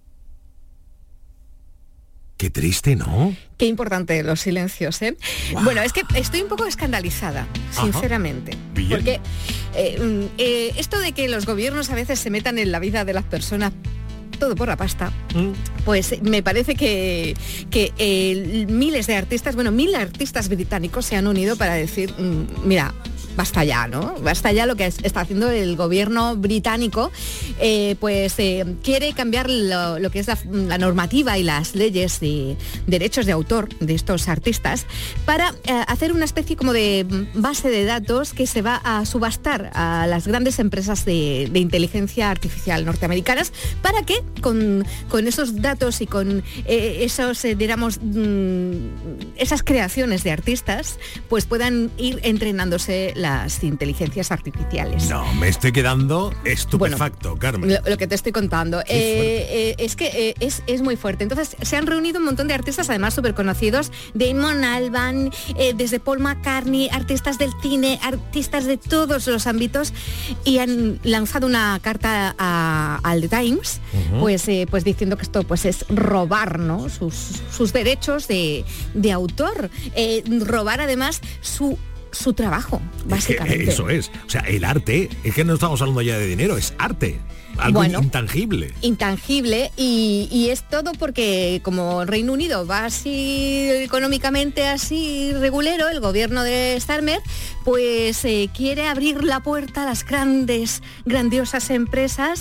Qué triste, ¿no? Qué importante los silencios, ¿eh? Wow. Bueno, es que estoy un poco escandalizada, Ajá. sinceramente. Bien. Porque eh, mm, eh, esto de que los gobiernos a veces se metan en la vida de las personas todo por la pasta, Mm. pues me parece que, que eh, miles de artistas, bueno, mil artistas británicos se han unido para decir, mm, mira, basta ya, ¿no? Basta ya lo que es, está haciendo el gobierno británico, eh, pues eh, quiere cambiar lo, lo que es la, la normativa y las leyes de derechos de autor de estos artistas para eh, hacer una especie como de base de datos que se va a subastar a las grandes empresas de, de inteligencia artificial norteamericanas para que con, con esos datos y con eh, esos, eh, digamos, mm, esas creaciones de artistas, pues puedan ir entrenándose las inteligencias artificiales. No, me estoy quedando estupefacto, bueno, Carmen. Lo, lo que te estoy contando. Eh, eh, es que eh, es, es muy fuerte. Entonces, se han reunido un montón de artistas, además súper conocidos, Damon Albarn, eh, desde Paul McCartney, artistas del cine, artistas de todos los ámbitos, y han lanzado una carta a, al The Times, uh-huh. pues, eh, pues diciendo que esto pues es robar, ¿no? sus, sus derechos de, de autor, eh, robar además su su trabajo, básicamente. Es que eso es, o sea, el arte, es que no estamos hablando ya de dinero, es arte. Algo bueno, intangible. Intangible y, y es todo porque como Reino Unido va así económicamente así regulero, el gobierno de Starmer pues eh, quiere abrir la puerta a las grandes, grandiosas empresas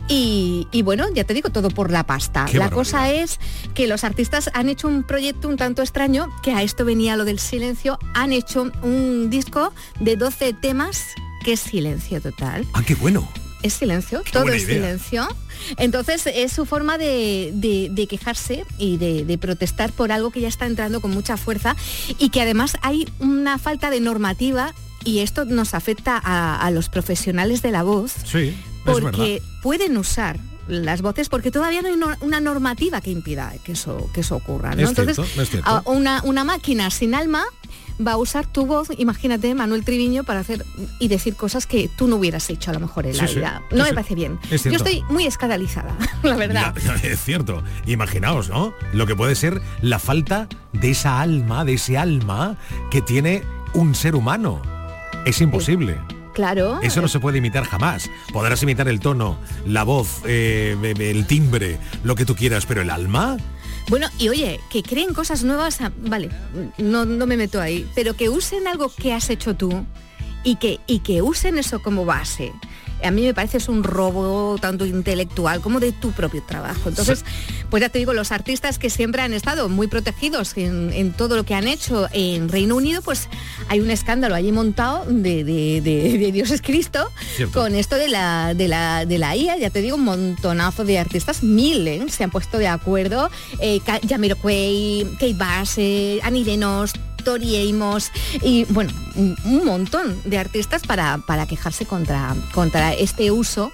y, y bueno, ya te digo, todo por la pasta. Qué la barbaridad. Cosa es que los artistas han hecho un proyecto un tanto extraño, que a esto venía lo del silencio, han hecho un disco de doce temas que es silencio total. Ah, qué bueno. Es silencio, Qué todo es idea. silencio. Entonces es su forma de, de, de quejarse y de, de protestar por algo que ya está entrando con mucha fuerza y que además hay una falta de normativa y esto nos afecta a, a los profesionales de la voz. Sí, porque es verdad. Pueden usar las voces porque todavía no hay no, una normativa que impida que eso, que eso ocurra, ¿no? Es Entonces, cierto, es cierto. A, una, una máquina sin alma va a usar tu voz, imagínate, Manuel Triviño, para hacer y decir cosas que tú no hubieras hecho a lo mejor en sí, la sí, vida. sí, no sí. me parece bien. Es Yo cierto. estoy muy escandalizada, la verdad. Ya, ya, es cierto. Imaginaos, ¿no? Lo que puede ser la falta de esa alma, de ese alma que tiene un ser humano. Es imposible. Claro. Eso no se puede imitar jamás. Podrás imitar el tono, la voz, eh, el timbre, lo que tú quieras, pero el alma... Bueno, y oye, que creen cosas nuevas, vale, no, no me meto ahí, pero que usen algo que has hecho tú y que, y que usen eso como base. A mí me parece es un robo tanto intelectual como de tu propio trabajo. Entonces, sí. Pues ya te digo, los artistas que siempre han estado muy protegidos en, en todo lo que han hecho en Reino Unido, pues hay un escándalo allí montado de, de, de, de Dios es Cristo, cierto. Con esto de la, de, la, de la I A, ya te digo, un montonazo de artistas, mil, ¿eh? Se han puesto de acuerdo, eh, Jamiroquai, Kate Bush, eh, Annie Lennox, Tori Amos y bueno, un, un montón de artistas para, para quejarse contra, contra este uso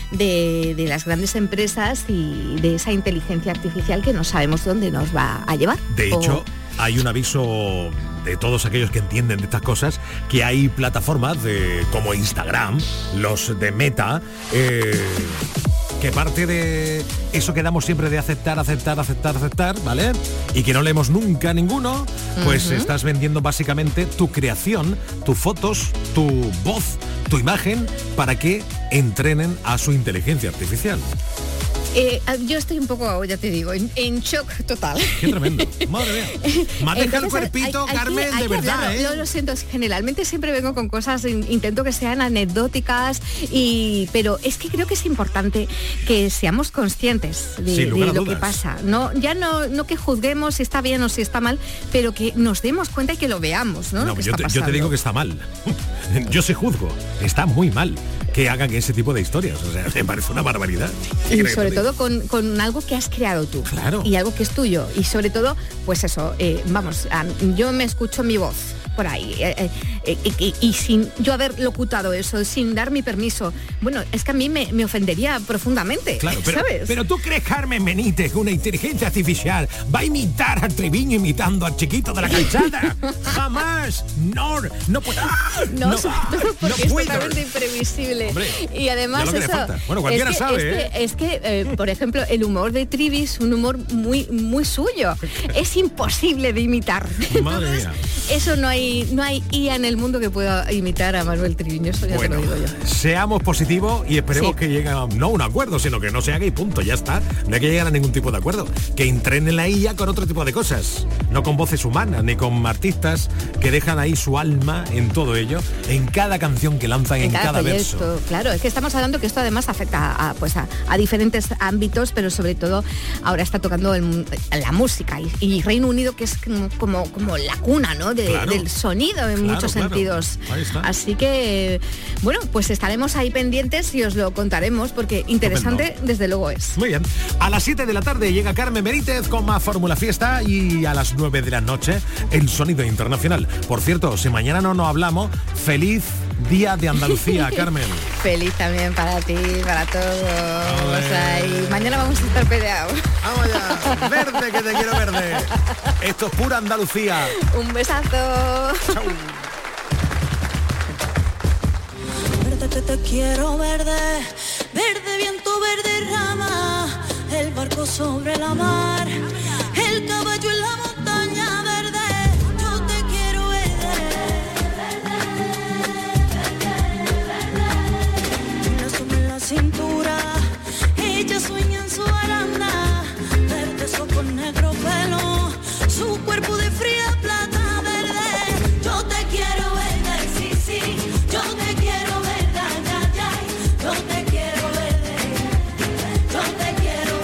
de, de las grandes empresas y de esa inteligencia artificial que no sabemos dónde nos va a llevar. De o... hecho, hay un aviso de todos aquellos que entienden de estas cosas, que hay plataformas de, como Instagram, los de Meta, eh, que parte de eso que damos siempre de aceptar, aceptar, aceptar, aceptar, ¿vale? Y que no leemos nunca a ninguno, pues uh-huh. estás vendiendo básicamente tu creación, tus fotos, tu voz, tu imagen, para que entrenen a su inteligencia artificial. Eh, yo estoy un poco, ya te digo, en, en shock total. Qué tremendo, madre mía. Más deja el cuerpito, hay, hay Carmen, que, de verdad, hablarlo, ¿eh? Yo lo siento, generalmente siempre vengo con cosas, intento que sean anecdóticas, y pero es que creo que es importante que seamos conscientes de, de lo dudas. que pasa. No, ya no, no que juzguemos si está bien o si está mal, pero que nos demos cuenta y que lo veamos, ¿no? No, lo que yo, está te, yo te digo que está mal. Yo se juzgo, está muy mal que hagan ese tipo de historias. O sea, me parece una barbaridad. Y sobre todo con, con algo que has creado tú. Claro. Y algo que es tuyo. Y sobre todo, pues eso, eh, vamos, yo me escucho mi voz por ahí eh, eh, y, y sin yo haber locutado eso, sin dar mi permiso, bueno, es que a mí me, me ofendería profundamente, claro, pero, ¿sabes? Pero tú crees, Carmen Benítez, que una inteligencia artificial va a imitar a Triviño imitando al chiquito de la calzada? Jamás. No, no puedo. No, no, sobre todo porque no es puedo. totalmente imprevisible. Hombre, y además eso, bueno, cualquiera es que, sabe, es ¿eh? que, es que eh, por ejemplo, el humor de Trivi es un humor muy muy suyo. Es imposible de imitar. Madre mía. Eso no hay no hay I A en el el mundo que pueda imitar a Manuel Triviño, eso ya bueno, te lo digo yo. Seamos positivos y esperemos sí. que llegue a, no un acuerdo, sino que no se haga y punto, ya está. No hay que llegar a ningún tipo de acuerdo. Que entrenen la I A con otro tipo de cosas, no con voces humanas, ni con artistas que dejan ahí su alma en todo ello, en cada canción que lanzan, en, en cada, cada verso. Claro, es que estamos hablando que esto además afecta a, pues a, a diferentes ámbitos, pero sobre todo ahora está tocando el, la música y, y Reino Unido, que es como, como la cuna, ¿no? De, claro. del sonido en claro, muchos claro. sentidos. Así que, bueno, pues estaremos ahí pendientes y os lo contaremos, porque interesante Estupendo. Desde luego es. Muy bien. A las siete de la tarde llega Carmen Benítez con más Fórmula Fiesta y a las nueve de la noche el Sonido Internacional. Por cierto, si mañana no nos hablamos, feliz Día de Andalucía, Carmen. Feliz también para ti, para todos. O sea, y mañana vamos a estar peleados. Vamos ya, verde, que te quiero verde. Esto es pura Andalucía. Un besazo. Chau. Verde que te quiero verde, verde viento, verde rama, el barco sobre la mar, el caballo en la montaña verde. Cintura, ella sueña en su baranda, verde su ojos negro pelo, su cuerpo de fría plata verde. Yo te quiero verde, sí, sí, yo te quiero verde, ay, ay, ay, yo te quiero verde, yo te quiero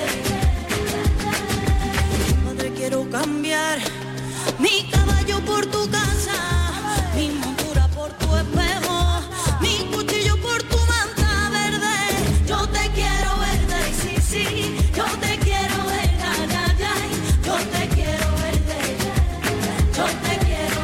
verde. Madre, quiero cambiar mi caballo por tu casa, mi montura por tu espejo, mi cuchillo por tu yo te quiero verde, sí, sí, yo te quiero verde, ay, ay, ay, yo te quiero verde, yo te quiero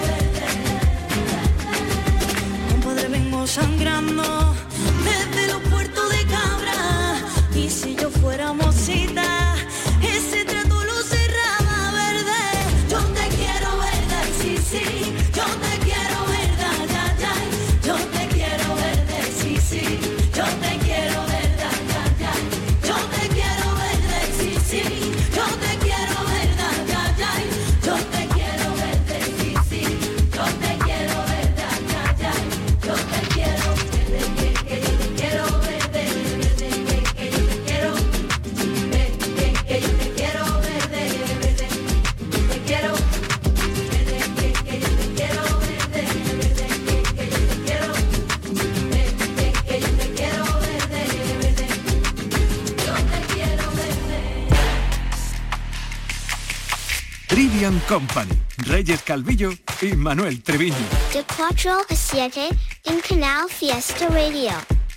verde. Compadre, vengo sangrando desde los puertos de Cabra, y si yo fuera mocita, ese trato lo cerraba verde. Yo te quiero verde, sí, sí, yo te quiero verde, ay, ay, ay, yo te quiero verde, sí, sí, yo te quiero verde. Trivian Company, Reyes Calvillo y Manuel Treviño. De cuatro a siete en Canal Fiesta Radio.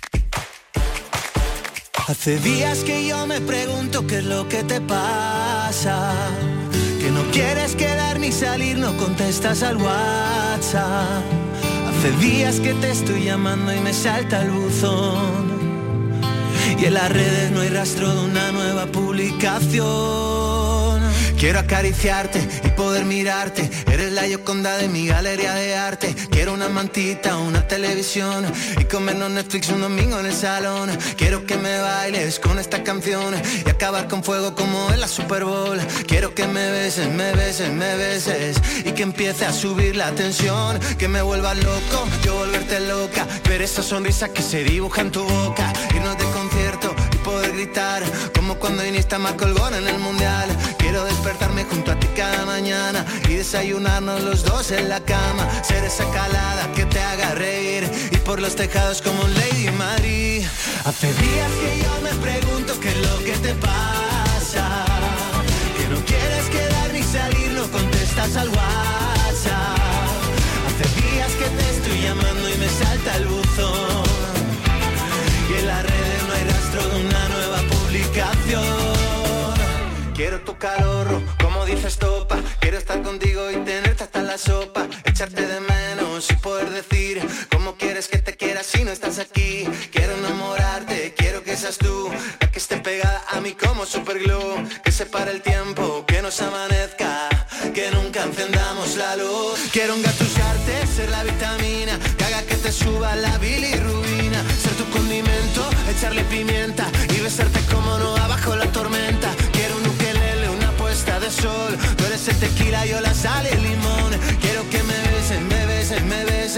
Hace días que yo me pregunto qué es lo que te pasa, que no quieres quedar ni salir, no contestas al WhatsApp. Hace días que te estoy llamando y me salta el buzón, y en las redes no hay rastro de una nueva publicación. Quiero acariciarte y poder mirarte, eres la Gioconda de mi galería de arte. Quiero una mantita, una televisión y comernos Netflix un domingo en el salón. Quiero que me bailes con esta canción y acabar con fuego como en la Super Bowl. Quiero que me beses, me beses, me beses y que empiece a subir la tensión, que me vuelvas loco, yo volverte loca, ver esa sonrisa que se dibuja en tu boca, irnos de concierto y poder gritar como cuando Iniesta marcó el gol en el Mundial. Quiero despertarme junto a ti cada mañana y desayunarnos los dos en la cama, ser esa calada que te haga reír y por los tejados como un Lady Madrid. Hace días que yo me pregunto qué es lo que te pasa, que no quieres quedar ni salir, no contestas al WhatsApp. Hace días que te estoy llamando y me salta el buzón, y en las redes no hay rastro de una nueva publicación. Quiero tu calor, como dices topa, quiero estar contigo y tenerte hasta la sopa, echarte de menos y poder decir cómo quieres que te quiera si no estás aquí. Quiero enamorarte, quiero que seas tú la que esté pegada a mí como superglue, que separe el tiempo, que nos amanezca, que nunca encendamos la luz. Quiero engatusarte, ser la vitamina que haga que te suba la bilirrubina, ser tu condimento, echarle pimienta y besarte como no abajo la tormenta. Quiero un ukelele, una puesta de sol, tú eres el tequila, yo la sal y el limón. Quiero que me beses, me beses, me beses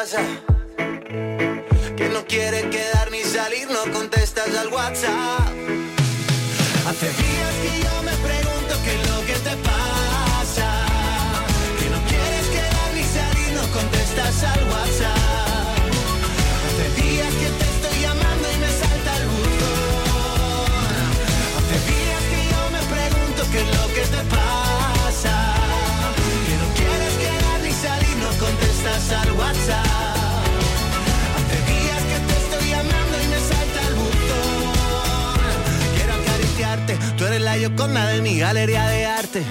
pasa? Que no quieres quedar ni salir, no contestas al WhatsApp. Hace días que yo me pregunto qué es lo que te pasa. Que no quieres quedar ni salir, no contestas al WhatsApp. Hace días que te estoy llamando y me salta el buzón. Hace días que yo me pregunto qué es lo que te pasa. Que no quieres quedar ni salir, no contestas al WhatsApp. Hace días que te estoy llamando y me salta el buzón. Quiero acariciarte, tú eres la Yoconda de mi galería de arte.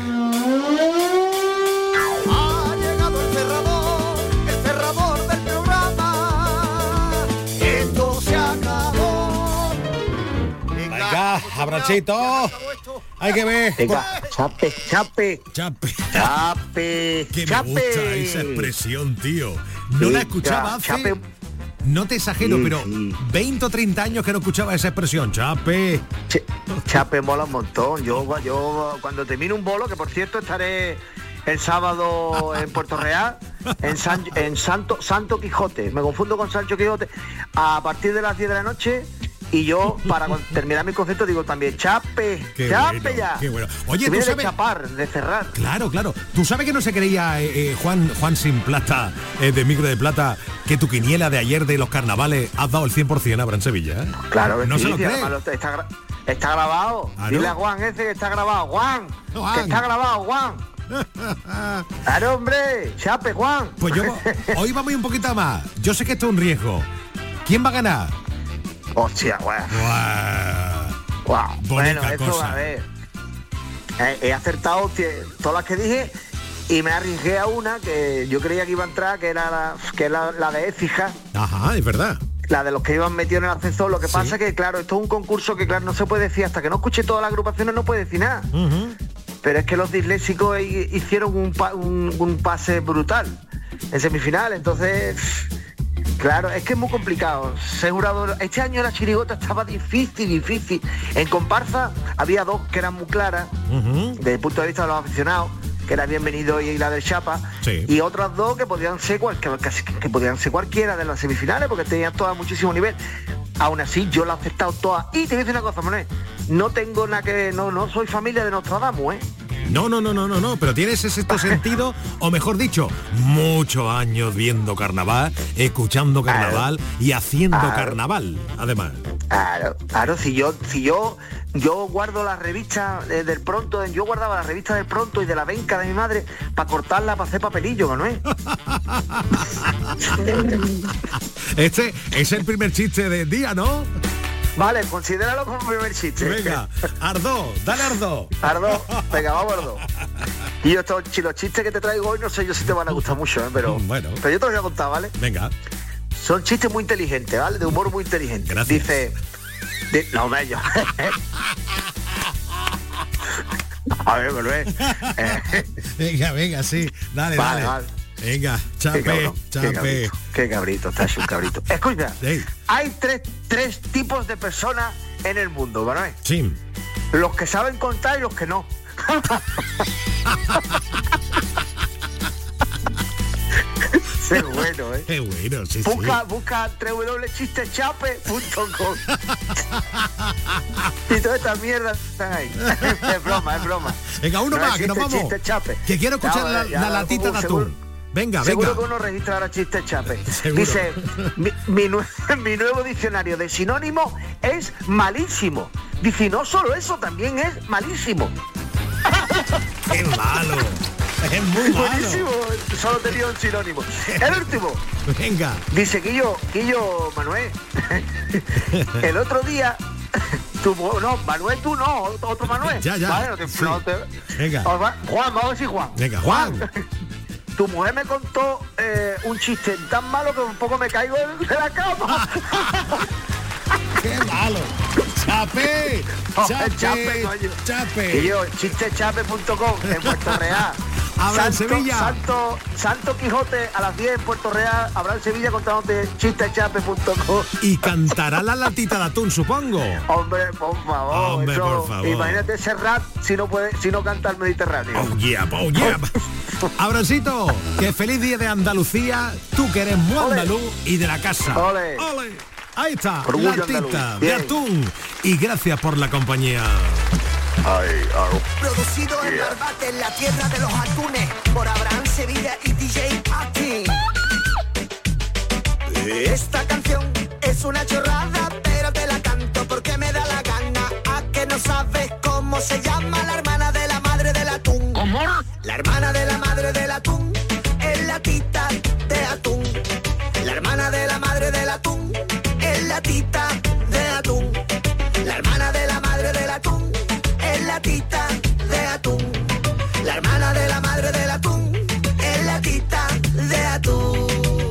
Ha llegado el cerrador, el cerrador del programa. Esto se acabó. Venga, abrachito. Hay que ver. Venga, chape, chape. Chape. Chape. Que me chape. gusta esa expresión, tío. No Sí, la escuchaba ya, hace... chape. No te exagero, Sí, pero sí. veinte o treinta años que no escuchaba esa expresión. Chape. Ch- Chape mola un montón. Yo, yo cuando termine un bolo, que por cierto estaré el sábado en Puerto Real, en, San, en Santo Santo Quijote, me confundo con Sancho Quijote, a partir de las diez de la noche, y yo para con- terminar mi concepto digo también chape, Qué chape bueno, ya. qué bueno. Oye, Que ¿tú viene de sabes? chapar, de cerrar. Claro, claro. ¿Tú sabes que no se creía eh, eh, Juan Juan sin plata, eh, de Micro de Plata, que tu quiniela de ayer de los carnavales has dado el cien por ciento Abra en Sevilla? ¿eh? Claro que no sí, se lo sí, cree. además lo- está, gra- está grabado. Ah, ¿no? Dile a Juan ese que está grabado. Juan, Juan. que está grabado, Juan. Claro, hombre, chape, Juan. Pues yo hoy vamos a ir un poquito más. Yo sé que esto es un riesgo. ¿Quién va a ganar? Hostia, guau. Guau. Bonita Bueno, eso cosa. a ver. He, he acertado tie- todas las que dije y me arriesgué a una que yo creía que iba a entrar, que era la, que era la de Écija, Ajá, es verdad. la de los que iban metidos en el ascensor. Lo que pasa que, claro, esto es un concurso que, claro, no se puede decir, hasta que no escuche todas las agrupaciones no puede decir nada. Pero es que los disléxicos hi- hicieron un, pa- un, un pase brutal en semifinal, entonces... Claro, es que es muy complicado. Ser jurado, este año la chirigota estaba difícil, difícil. En comparsa había dos que eran muy claras, desde el punto de vista de los aficionados, que era Bienvenido y la del Chapa, Sí. y otras dos que podían ser cual- que, casi- que podían ser cualquiera de las semifinales, porque tenían todas muchísimo nivel. Aún así, yo las he aceptado todas. Y te voy a decir una cosa, Manuel, no tengo nada que... No, no soy familia de Nostradamus, ¿eh? No, no, no, no, no, no, pero tienes ese sexto sentido, o mejor dicho, muchos años viendo carnaval, escuchando carnaval y haciendo Claro. carnaval, además. Claro, claro, si yo, si yo, yo guardo la revista eh, del Pronto, yo guardaba la revista del Pronto y de la Venca de mi madre para cortarla, para hacer papelillo, ¿no es? Este es el primer chiste del día, ¿no? Vale, considéralo como primer chiste. Venga, Ardo, dale Ardo. Ardo, venga, vamos Ardo. Y yo estos chi- los chistes que te traigo hoy no sé yo si te van a gustar mucho, ¿eh? pero, Bueno. pero yo te los voy a contar, ¿vale? Venga. Son chistes muy inteligentes, ¿vale? De humor muy inteligente. Gracias. Dice... di- no, me yo. A ver, Manuel. Eh, Venga, venga, sí, dale, Vale, dale. vale. Venga, Qué chape, cabrón, qué chape. cabrito, qué cabrito, está hecho un cabrito. Escucha, Ey. hay tres, tres tipos de personas en el mundo, ¿vale? Sí. Los que saben contar y los que no. Qué bueno, ¿eh? Qué bueno, sí, Busca, busca doble u doble u doble u punto chistechape punto com y toda esta mierda están ahí. Es broma, es broma. Venga, uno No más, que nos existe vamos. chistechape. Que quiero escuchar Ya, la, ya, la ya, latita de seguro- atún. Venga, Seguro venga. que uno registra ahora chiste chape. Seguro. Dice, mi, mi nue- mi nuevo diccionario de sinónimo es malísimo. Dice, y no solo eso, también es malísimo. Qué malo. Es muy malo. Buenísimo, solo tenía un sinónimo. El último. Venga. Dice Quillo, Quillo Manuel. El otro día, tu, mu- no, Manuel tú no, otro, otro Manuel. Ya, ya. Vale, no te- Sí. no te- Venga. Os va- Juan, vamos a decir Juan. Venga, Juan. Tu mujer me contó eh, un chiste tan malo que un poco me caigo de de la cama. Qué malo. Chape. Oh, Chape. chape, coño. Chape. Y yo, chistechape punto com en Puerto Real. Abraham Santo, Sevilla. Santo, Santo Quijote a las diez en Puerto Real, Abraham Sevilla contándote chistechape punto com. Y cantará la latita de atún, supongo. Hombre, por favor. Hombre, eso, por favor. Imagínate ese rap si no puede, si no canta el Mediterráneo. Oh yeah, oh yeah. Abrancito, que feliz día de Andalucía, tú que eres muy andaluz y de la casa. Ole. Ole. Ahí está, Orgullo latita andaluz. de Bien. atún. Y gracias por la compañía. Ay, ay. Producido en Barbate, en la tierra de los atunes, por Abraham Sevilla y D J Ati. Esta canción es una chorrada, pero te la canto porque me da la gana. ¿A que no sabes cómo se llama la hermana de la madre del atún? ¿Cómo? La hermana de la madre del atún es la tita de atún. La hermana de la madre del atún es la tita de atún. La hermana de la madre del atún es la tita de atún. La hermana de la madre del atún es la tita de atún.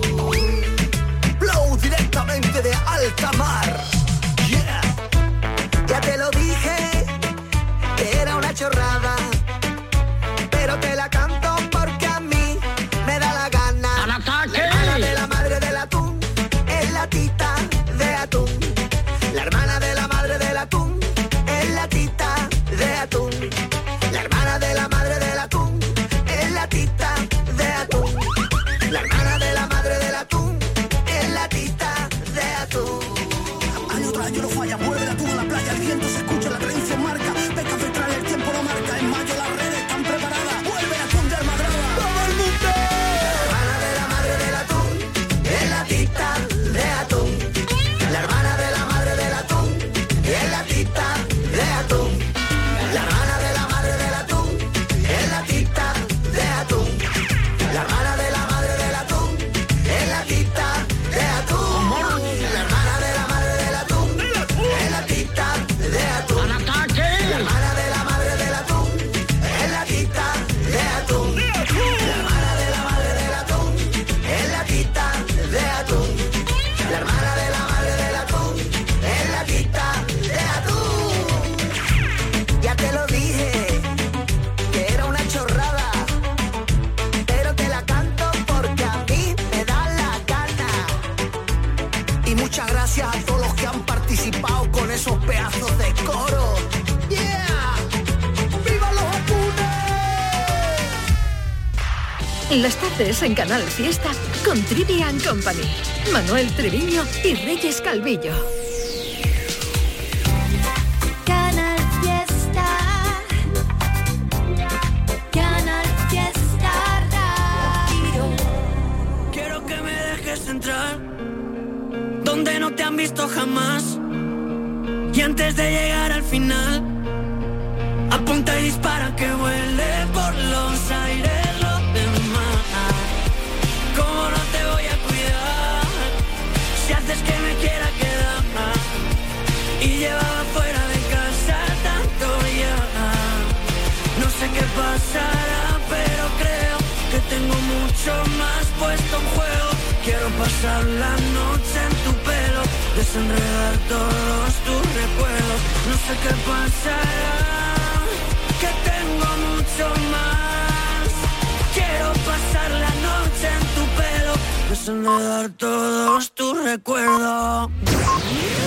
Blow directamente de alta mar. Yeah. Ya te lo dije que era una chorrada, pero te la canto porque a mí me da la gana. ¡Al ataque! La hermana de la madre del atún es la tita de atún. La hermana de la madre del atún es la tita de atún. La hermana de la madre del atún es la tita de atún. La hermana de la madre del atún es la tita de atún. Año tras año no falla, vuelve el atún a la playa, el viento se escucha, la tradición marca. Pesca central, el tiempo lo marca, en mayo las redes están preparadas. Vuelve el atún de Almadraba. ¡Todo el mundo! La hermana de la madre del atún es la tita de atún. La hermana de la madre del atún es la tita de atún. La hermana de la madre del atún es la tita de atún. La hermana de la madre del atún es la tita de atún. La hermana de la madre del atún es la tita de atún. La hermana de la madre del atún es la tita de atún. La hermana de la madre del atún es la tita de atún. La hermana de la madre del atún es la tita de atún. Ya te lo dije, que era una chorrada, pero te la canto porque a mí me da la gana. Y muchas gracias a todos los que han participado con esos pedazos de coro. ¡Yeah! ¡Viva los atunes! Las tardes en Canal Fiesta con Trivian Company. Manuel Treviño y Reyes Calvillo. Canal Fiesta. Canal Fiesta Radio. Quiero que me dejes entrar donde no te han visto jamás. Y antes de llegar al final, apunta y dispara que vuele por los aires lo demás. ¿Cómo no te voy a cuidar si haces que me quiera quedar? Y llevaba fuera de casa tanto ya. No sé qué pasará, pero creo que tengo mucho más puesto en juego. Quiero pasar la noche en tu pelo, desenredar todos tus recuerdos. No sé qué pasará, que tengo mucho más. Quiero pasar la noche en tu pelo, desenredar todos tus recuerdos.